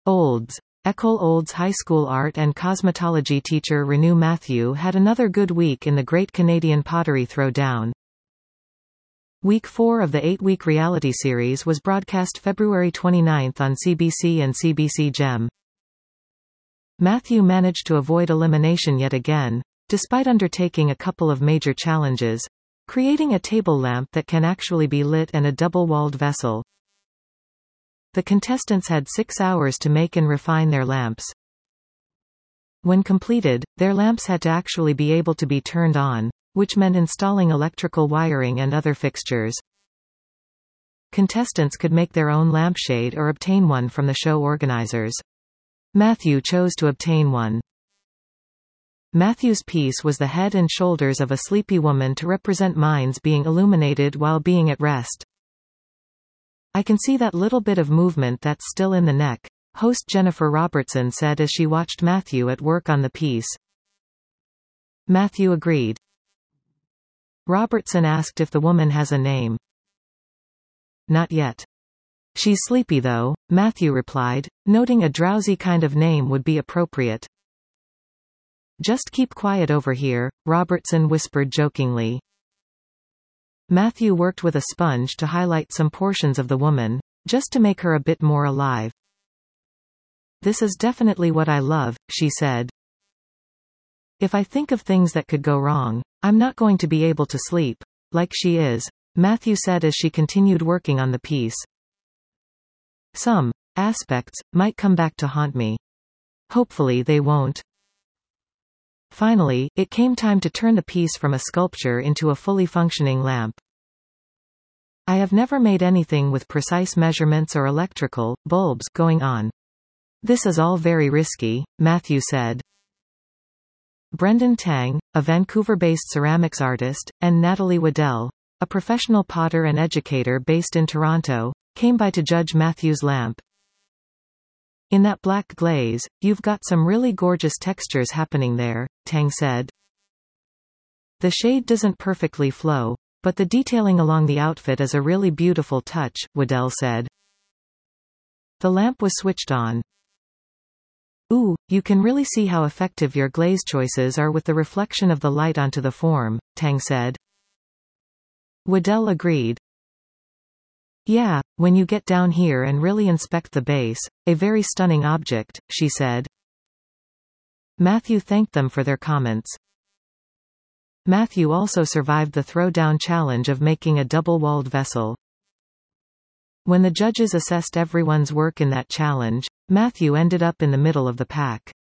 Olds. École Olds High School art and cosmetology teacher Renew Matthew had another good week in the Great Canadian Pottery Throwdown. Week 4 of the 8-week reality series was broadcast February 29 on CBC and CBC Gem. Matthew managed to avoid elimination yet again, despite undertaking a couple of major challenges, creating a table lamp that can actually be lit and a double-walled vessel. The contestants had 6 hours to make and refine their lamps. When completed, their lamps had to actually be able to be turned on, which meant installing electrical wiring and other fixtures. Contestants could make their own lampshade or obtain one from the show organizers. Matthew chose to obtain one. Matthew's piece was the head and shoulders of a sleepy woman to represent minds being illuminated while being at rest. "I can see that little bit of movement that's still in the neck," host Jennifer Robertson said as she watched Matthew at work on the piece. Matthew agreed. Robertson asked if the woman has a name. "Not yet. She's sleepy though," Matthew replied, noting a drowsy kind of name would be appropriate. "Just keep quiet over here," Robertson whispered jokingly. Matthew worked with a sponge to highlight some portions of the woman, just to make her a bit more alive. "This is definitely what I love," she said. "If I think of things that could go wrong, I'm not going to be able to sleep, like she is," Matthew said as she continued working on the piece. "Some aspects might come back to haunt me. Hopefully they won't." Finally, it came time to turn the piece from a sculpture into a fully functioning lamp. "I have never made anything with precise measurements or electrical bulbs going on. This is all very risky," Matthew said. Brendan Tang, a Vancouver-based ceramics artist, and Natalie Waddell, a professional potter and educator based in Toronto, came by to judge Matthew's lamp. "In that black glaze, you've got some really gorgeous textures happening there," Tang said. "The shade doesn't perfectly flow, but the detailing along the outfit is a really beautiful touch," Waddell said. The lamp was switched on. "Ooh, you can really see how effective your glaze choices are with the reflection of the light onto the form," Tang said. Waddell agreed. "Yeah, when you get down here and really inspect the base, a very stunning object," she said. Matthew thanked them for their comments. Matthew also survived the throwdown challenge of making a double-walled vessel. When the judges assessed everyone's work in that challenge, Matthew ended up in the middle of the pack.